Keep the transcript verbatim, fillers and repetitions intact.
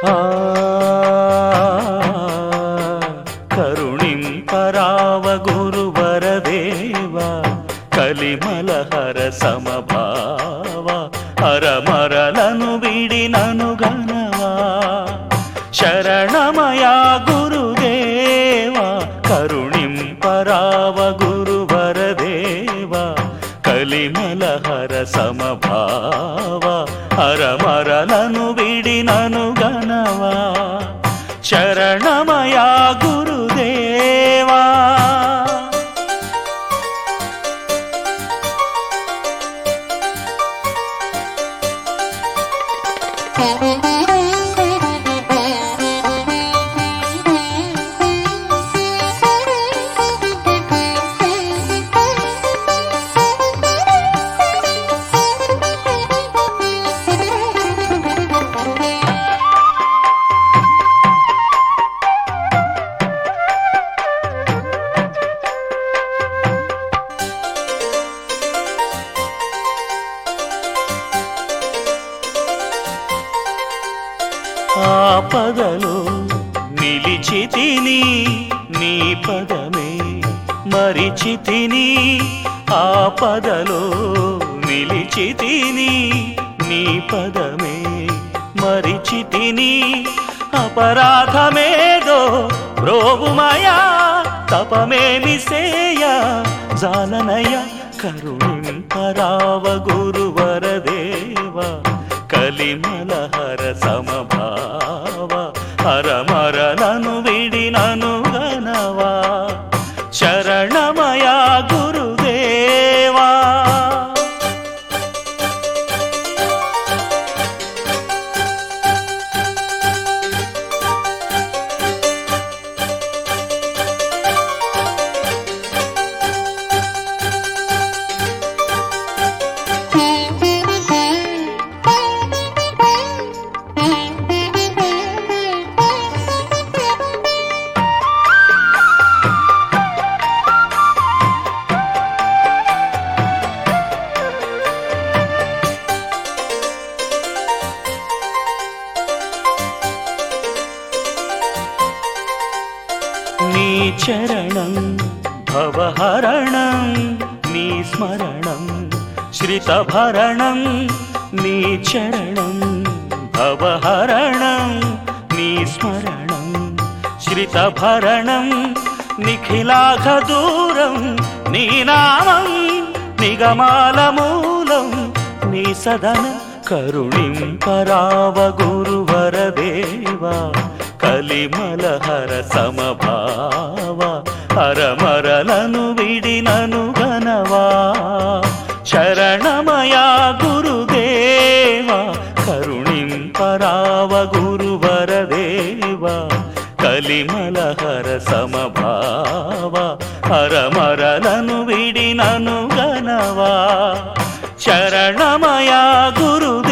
ఆ కరుణింపరావ గురువరదేవ కలిమలహర సమభావ హరమరలను విడినను గణవా శరణమయా గురుదేవ కరుణింపరావ గురువరదేవ కలిమలహర సమభావ హరమరలను విడినను గణవా శరణమయా గురుదేవా. ఆపదలో నిలిచితిని నీ పదమే మరిచితిని ఆపదలో నిలిచితిని నీ పదమే మరిచితిని అపరాధమేదో ప్రోగుమయా తపమేమి సేయ జాలనయ కరుణింపరావ గురువరదేవ కలిమలహర సమభావ హరమరలను విడినను గణవా శరణమయా గురుదేవా. నీ చరణం భవహరణం నీ స్మరణం శ్రితభరణం నీ చరణం భవహరణం నీ స్మరణం శ్రితభరణం నిఖిలాఘ దూరం నీ నామం నిగమాల మూలం నీ సదన కరుణింపరావ గురువరదేవా కలిమలహర సమభావ హరమరలను విడినను గణవా శరణమయా గురుదేవ కరుణింపరావ గురువరదేవ కలిమలహర సమభావ హరమరలను విడినను గణవా శరణమయా గురు